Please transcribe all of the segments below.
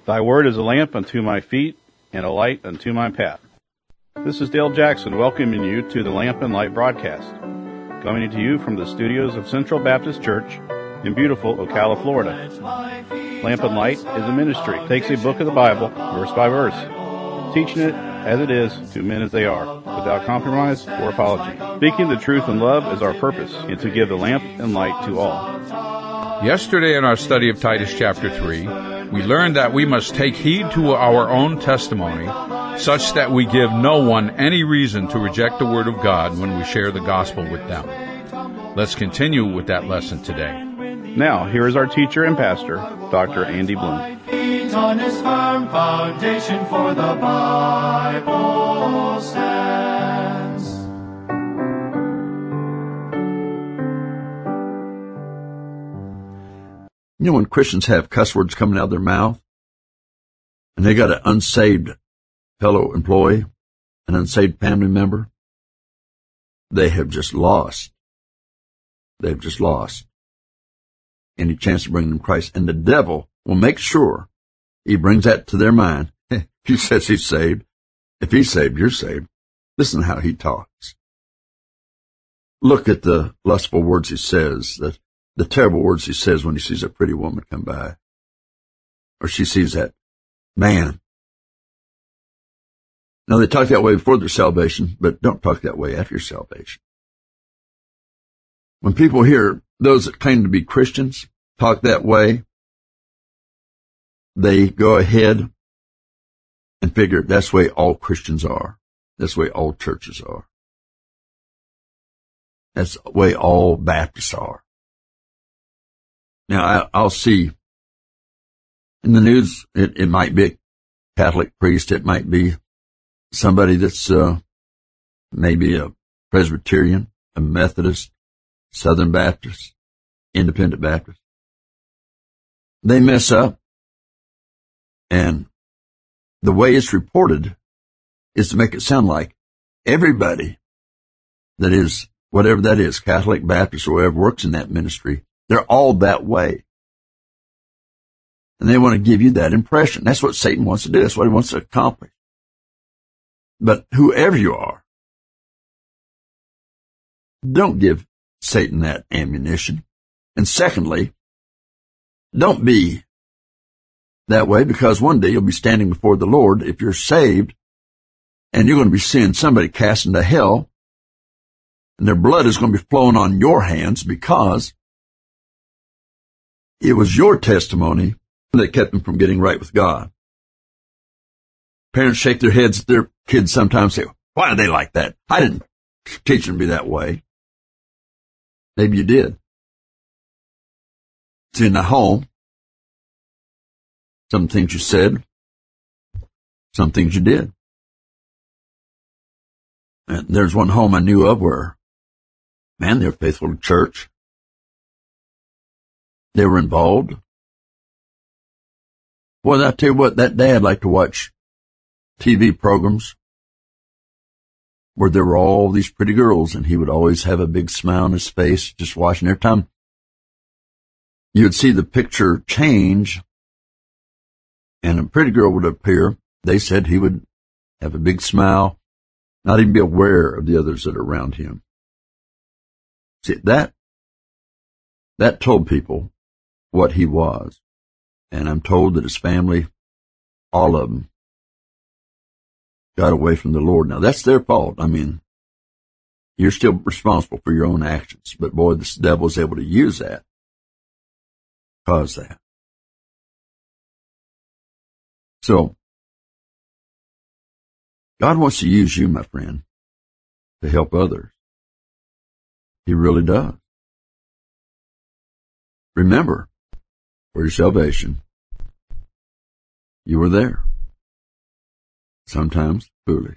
Thy word is a lamp unto my feet and a light unto my path. This is Dale Jackson welcoming you to the Lamp and Light broadcast, coming to you from the studios of Central Baptist Church in beautiful Ocala, Florida. Lamp and Light is a ministry. It takes a book of the Bible, verse by verse, teaching it as it is to men as they are, without compromise or apology. Speaking the truth in love is our purpose, and to give the lamp and light to all. Yesterday in our study of Titus chapter 3, we learned that we must take heed to our own testimony, such that we give no one any reason to reject the Word of God when we share the gospel with them. Let's continue with that lesson today. Now, here is our teacher and pastor, Dr. Andy Bloom. Feet on his firm foundation, for the Bible stands. You know, when Christians have cuss words coming out of their mouth, and they got an unsaved fellow employee, an unsaved family member, they have just lost. They've just lost any chance to bring them Christ. And the devil will make sure he brings that to their mind. He says he's saved. If he's saved, you're saved. Listen to how he talks. Look at the lustful words he says, the terrible words he says when he sees a pretty woman come by, or she sees that man. Now, they talk that way before their salvation, but don't talk that way after your salvation. When people hear those that claim to be Christians talk that way, they go ahead and figure that's the way all Christians are. That's the way all churches are. That's the way all Baptists are. Now, I'll see in the news, it might be a Catholic priest, it might be somebody that's maybe a Presbyterian, a Methodist, Southern Baptist, Independent Baptist. They mess up, and the way it's reported is to make it sound like everybody that is, whatever that is, Catholic, Baptist, or whoever works in that ministry, they're all that way. And they want to give you that impression. That's what Satan wants to do. That's what he wants to accomplish. But whoever you are, don't give Satan that ammunition. And secondly, don't be that way, because one day you'll be standing before the Lord if you're saved, and you're going to be seeing somebody cast into hell, and their blood is going to be flowing on your hands because it was your testimony that kept them from getting right with God. Parents shake their heads at their kids sometimes and say, why are they like that? I didn't teach them to be that way. Maybe you did. It's in the home. Some things you said, some things you did. And there's one home I knew of where, man, they were faithful to church. They were involved. Well, I tell you what, that dad liked to watch TV programs where there were all these pretty girls, and he would always have a big smile on his face just watching. Every time you would see the picture change and a pretty girl would appear, they said he would have a big smile, not even be aware of the others that are around him. See, that told people what he was. And I'm told that his family, all of them, got away from the Lord. Now, that's their fault. I mean, you're still responsible for your own actions. But boy, this devil is able to use that, cause that. So, God wants to use you, my friend, to help others. He really does. Remember, for your salvation, you were there. Sometimes foolish.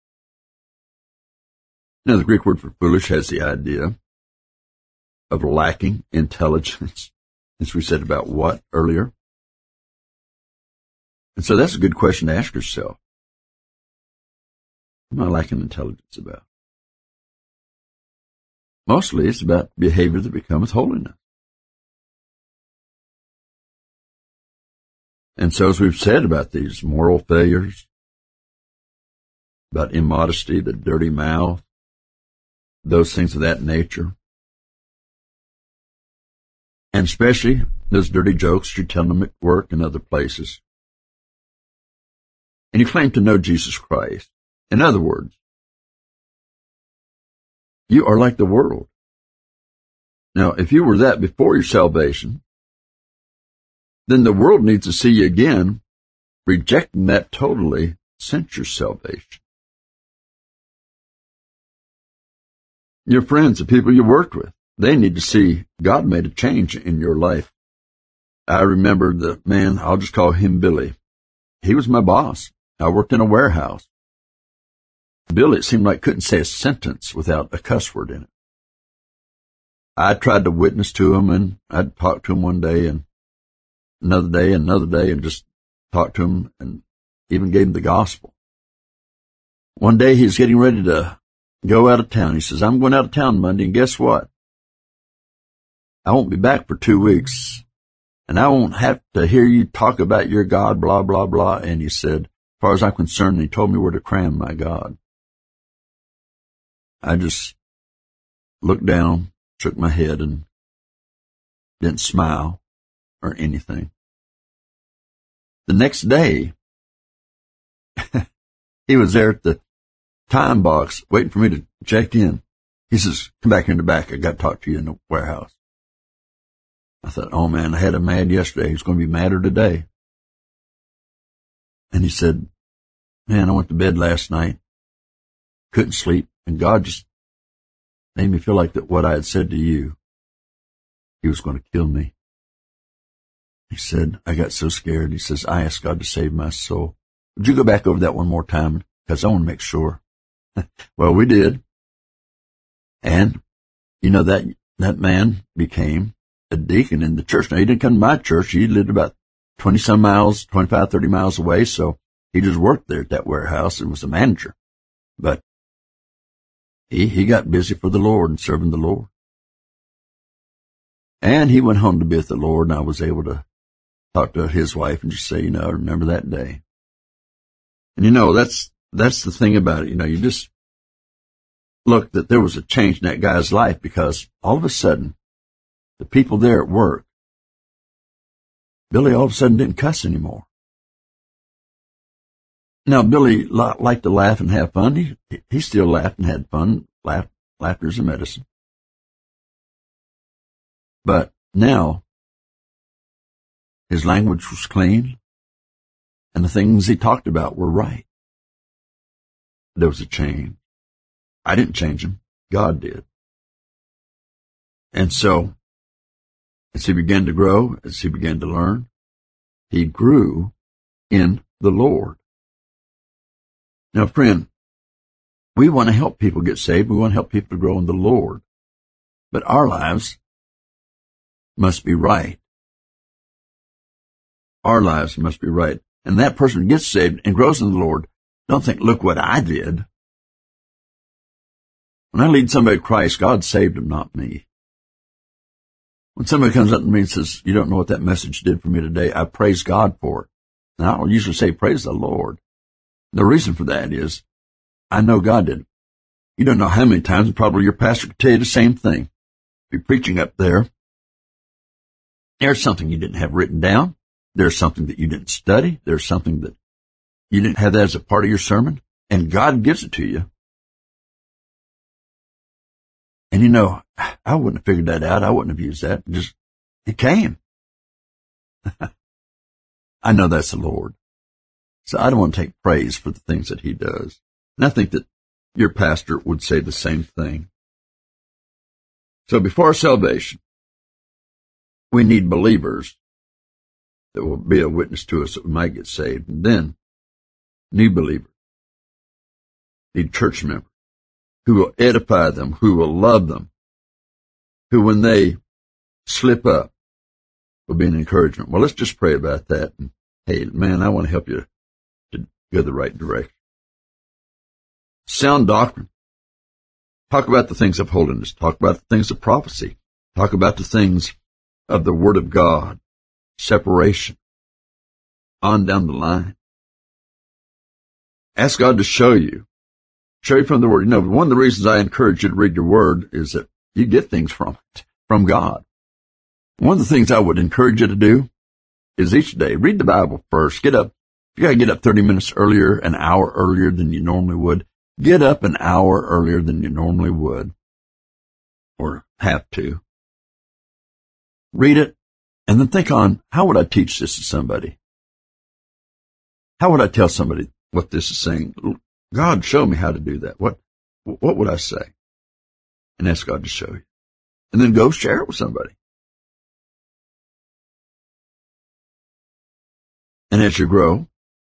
Now, the Greek word for foolish has the idea of lacking intelligence, as we said about what earlier. And so that's a good question to ask yourself. What am I lacking intelligence about? Mostly it's about behavior that becometh holiness. And so as we've said about these moral failures, about immodesty, the dirty mouth, those things of that nature, and especially those dirty jokes you tell them at work and other places, and you claim to know Jesus Christ. In other words, you are like the world. Now, if you were that before your salvation, then the world needs to see you again, rejecting that totally since your salvation. Your friends, the people you worked with, they need to see God made a change in your life. I remember the man, I'll just call him Billy. He was my boss. I worked in a warehouse. Billy, it seemed like, couldn't say a sentence without a cuss word in it. I tried to witness to him, and I'd talk to him one day and another day and just talk to him and even gave him the gospel. One day he was getting ready to go out of town. He says, I'm going out of town Monday, and guess what? I won't be back for 2 weeks, and I won't have to hear you talk about your God, blah, blah, blah. And he said, as far as I'm concerned, he told me where to cram my God. I just looked down, shook my head, and didn't smile or anything. The next day, he was there at the time box waiting for me to check in. He says, come back in the back. I got to talk to you in the warehouse. I thought, oh man, I had him mad yesterday. He's going to be madder today. And he said, man, I went to bed last night, couldn't sleep, and God just made me feel like that what I had said to you, he was going to kill me. He said, I got so scared. He says, I asked God to save my soul. Would you go back over that one more time? Because I want to make sure. Well, we did. And, you know, that man became a deacon in the church. Now, he didn't come to my church. He lived about 20-some miles, 25, 30 miles away, so he just worked there at that warehouse and was a manager. But he got busy for the Lord and serving the Lord. And he went home to be with the Lord, and I was able to talk to his wife and just say, you know, I remember that day. And, you know, that's the thing about it. You know, you just look that there was a change in that guy's life because all of a sudden, the people there at work, Billy all of a sudden didn't cuss anymore. Now, Billy liked to laugh and have fun. He still laughed and had fun. Laughter's a medicine. But now, his language was clean, and the things he talked about were right. There was a change. I didn't change him. God did. And so, as he began to grow, as he began to learn, he grew in the Lord. Now, friend, we want to help people get saved. We want to help people to grow in the Lord. But our lives must be right. Our lives must be right. And that person who gets saved and grows in the Lord, don't think, look what I did. When I lead somebody to Christ, God saved them, not me. When somebody comes up to me and says, you don't know what that message did for me today, I praise God for it. And I'll usually say, praise the Lord. The reason for that is, I know God did it. You don't know how many times, probably your pastor could tell you the same thing. Be preaching up there. There's something you didn't have written down. There's something that you didn't study. There's something that you didn't have that as a part of your sermon. And God gives it to you. And you know, I wouldn't have figured that out. I wouldn't have used that. It came. I know that's the Lord. So I don't want to take praise for the things that he does. And I think that your pastor would say the same thing. So before our salvation, we need believers that will be a witness to us that we might get saved. And then, new believers need church members who will edify them, who will love them, who when they slip up will be an encouragement. Well, let's just pray about that. And, hey, man, I want to help you to go the right direction. Sound doctrine. Talk about the things of holiness. Talk about the things of prophecy. Talk about the things of the Word of God. Separation. on down the line. Ask God to show you from the Word. You know, one of the reasons I encourage you to read your Word is that you get things from it, from God. One of the things I would encourage you to do is each day, read the Bible first. Get up. You gotta get up 30 minutes earlier, an hour earlier than you normally would. Get up an hour earlier than you normally would, or have to. Read it, and then think on, how would I teach this to somebody? How would I tell somebody what this is saying? God, show me how to do that. What would I say? And ask God to show you. And then go share it with somebody. And as you grow,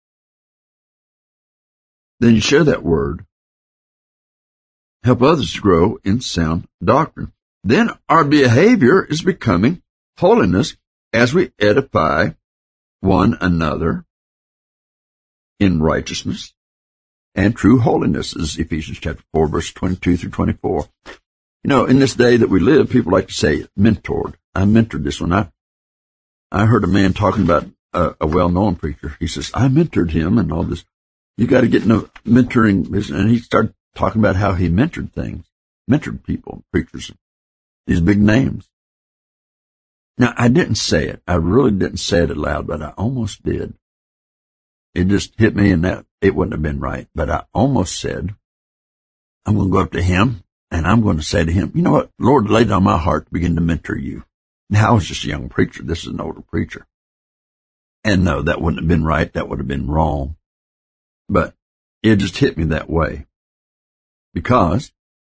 then you share that word. Help others to grow in sound doctrine. Then our behavior is becoming holiness as we edify one another in righteousness and true holiness, is Ephesians chapter 4, verse 22 through 24. You know, in this day that we live, people like to say mentored. I mentored this one. I heard a man talking about a well-known preacher. He says, I mentored him and all this. You got to get in a mentoring business. And he started talking about how he mentored people, preachers, these big names. Now, I didn't say it. I really didn't say it aloud, but I almost did. It just hit me, and that it wouldn't have been right. But I almost said, I'm going to go up to him, and I'm going to say to him, you know what? Lord laid it on my heart to begin to mentor you. Now, I was just a young preacher. This is an older preacher. And no, that wouldn't have been right. That would have been wrong. But it just hit me that way. Because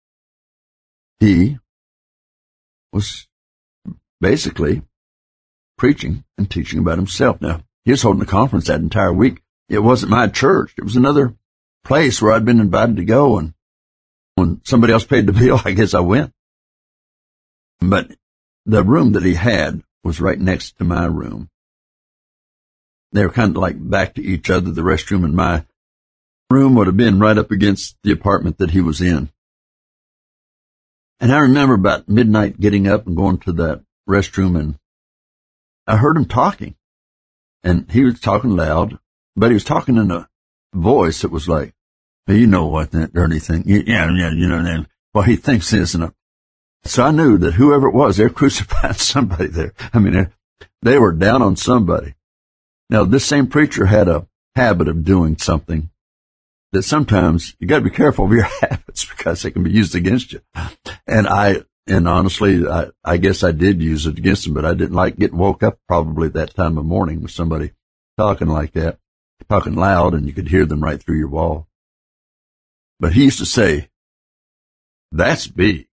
he was basically preaching and teaching about himself. Now, he was holding a conference that entire week. It wasn't my church. It was another place where I'd been invited to go. And when somebody else paid the bill, I guess I went. But the room that he had was right next to my room. They were kind of like back to each other. The restroom and my room would have been right up against the apartment that he was in. And I remember about midnight getting up and going to that restroom, and I heard him talking. And he was talking loud, but he was talking in a voice that was like, hey, you know what, that dirty thing. Yeah, you know, well, he thinks this. And so I knew that whoever it was, they're crucifying somebody there. I mean, they were down on somebody. Now, this same preacher had a habit of doing something that sometimes you got to be careful of your habits because they can be used against you. And honestly, I guess I did use it against him, but I didn't like getting woke up probably that time of morning with somebody talking like that, talking loud, and you could hear them right through your wall. But he used to say, that's big.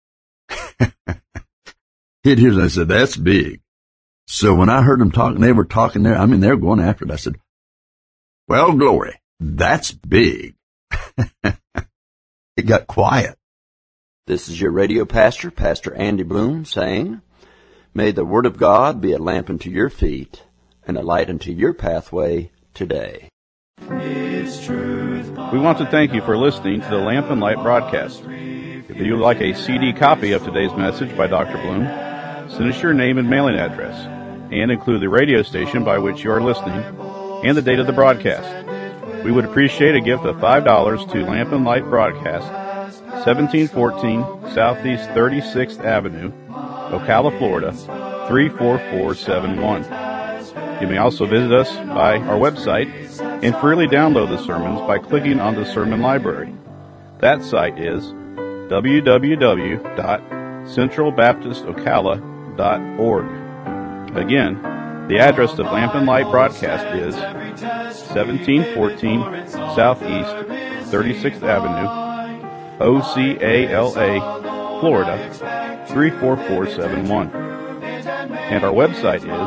He'd hear that. I said, that's big. So when I heard them talking, they were talking there. I mean, they were going after it. I said, well, glory, that's big. It got quiet. This is your radio pastor, Pastor Andy Bloom, saying, may the Word of God be a lamp unto your feet and a light unto your pathway today. We want to thank you for listening to the Lamp and Light broadcast. If you would like a CD copy of today's message by Dr. Bloom, send us your name and mailing address, and include the radio station by which you are listening and the date of the broadcast. We would appreciate a gift of $5 to Lamp and Light Broadcast, 1714 Southeast 36th Avenue, Ocala, Florida, 34471. You may also visit us by our website and freely download the sermons by clicking on the sermon library. That site is www.centralbaptistocala.org. Again, the address of Lamp and Light Broadcast is 1714 Southeast 36th Avenue, Ocala, Florida, 34471. And our website is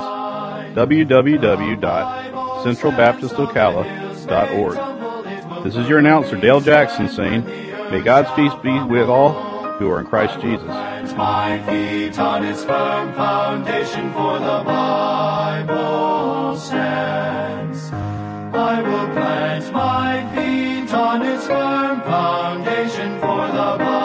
www.centralbaptistocala.org. This is your announcer, Dale Jackson, saying, may God's peace be with all who are in Christ Jesus. My feet on his firm foundation, for the Bible stands. I will plant my feet on his firm foundation, for the Bible